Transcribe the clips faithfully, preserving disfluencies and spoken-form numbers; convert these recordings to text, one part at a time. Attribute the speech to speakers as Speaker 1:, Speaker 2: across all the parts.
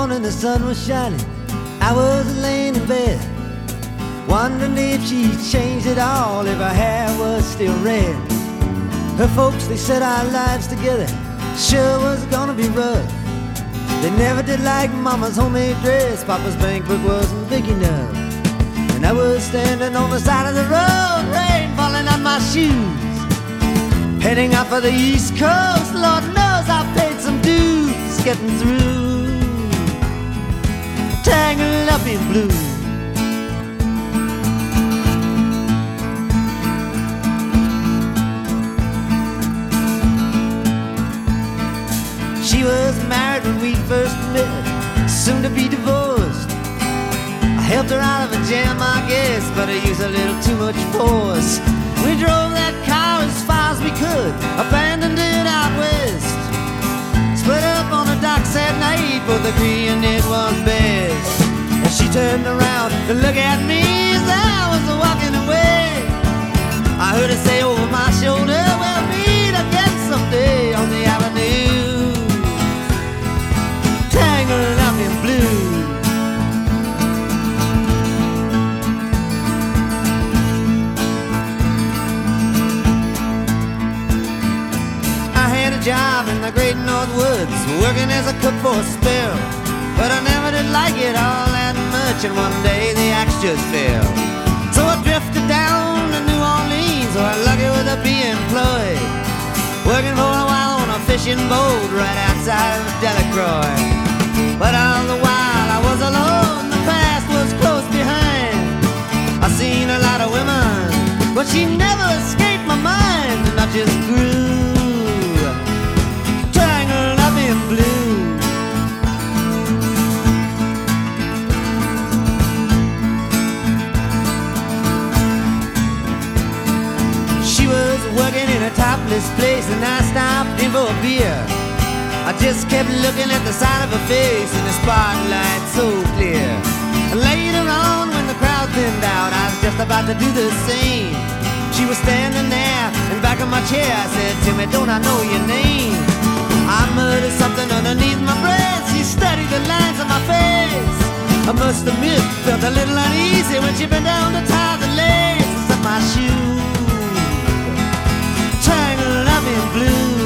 Speaker 1: morning the sun was shining, I was laying in bed, wondering if she changed it all, if her hair was still red. Her folks, they said our lives together sure was gonna be rough. They never did like Mama's homemade dress, Papa's bank book wasn't big enough. And I was standing on the side of the road, rain falling on my shoes, heading out for the East Coast. Lord knows I paid some dues getting through, tangled up in blue. She was married when we first met, soon to be divorced. I helped her out of a jam, I guess, but I used a little too much force. We drove that car as far as we could, abandoned it out west, split up on the docks at night, both agreeing it was best. And she turned around to look at me as I was walking away. I heard her say over my shoulder, we'll meet again someday on the avenue, tangled up in blue. Job in the great North Woods, working as a cook for a spell, but I never did like it all that much, and one day the axe just fell. So I drifted down to New Orleans, so I lucky with a be employed, working for a while on a fishing boat right outside of Delacroix. But all the while I was alone, the past was close behind. I seen a lot of women, but she never escaped my mind, and I just grew blue. She was working in a topless place, and I stopped in for a beer. I just kept looking at the side of her face in the spotlight so clear. And later on, when the crowd thinned out, I was just about to do the same. She was standing there in back of my chair. I said, Timmy, don't I know your name? I muttered something underneath my breath. She studied the lines on my face. I must admit, felt a little uneasy when she bent down to tie the laces of my shoe, tangled up in blue.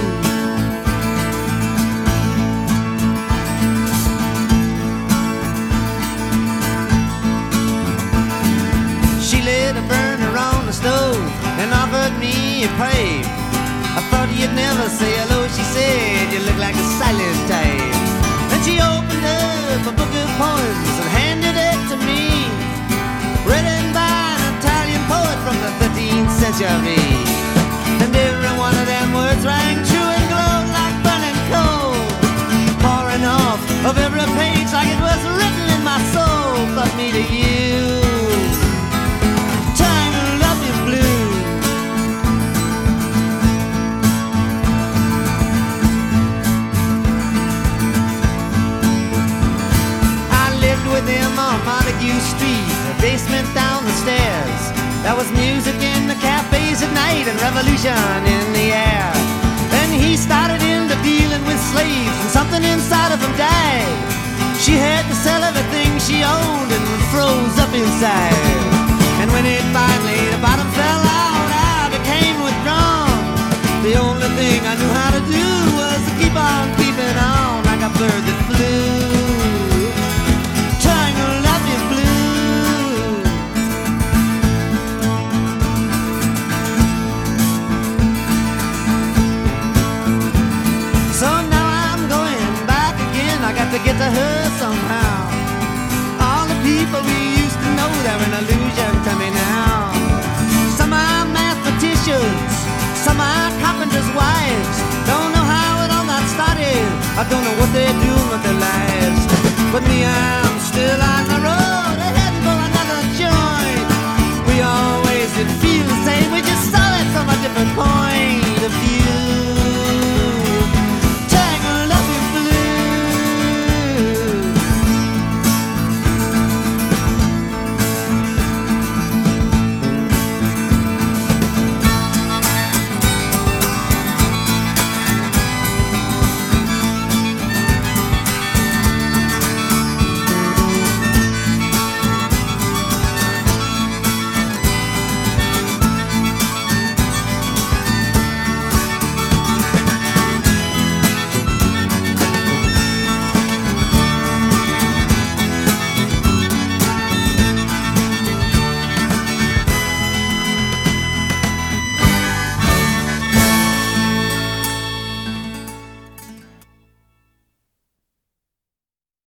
Speaker 1: She lit a burner on the stove and offered me a pipe. I thought you'd never say hello, she said, you look like a silent type. Then she opened up a book of poems and handed it to me, written by an Italian poet from the thirteenth century. And every one of them words rang true and glowed like burning coal, pouring off of every page like it was written in my soul. But me to you, tangled up in blue. With him on Montague Street, a basement down the stairs. There was music in the cafes at night and revolution in the air. Then he started into dealing with slaves, and something inside of him died. She had to sell everything she owned and froze up inside. And when it finally, the bottom fell out, I became withdrawn. The only thing I knew how to do was to keep on keeping on like a bird that flew. To get to her somehow. All the people we used to know, they're an illusion to me now. Some are mathematicians, some are carpenters' wives. Don't know how it all got started, I don't know what they're doing with their lives. But me, I'm still on the road.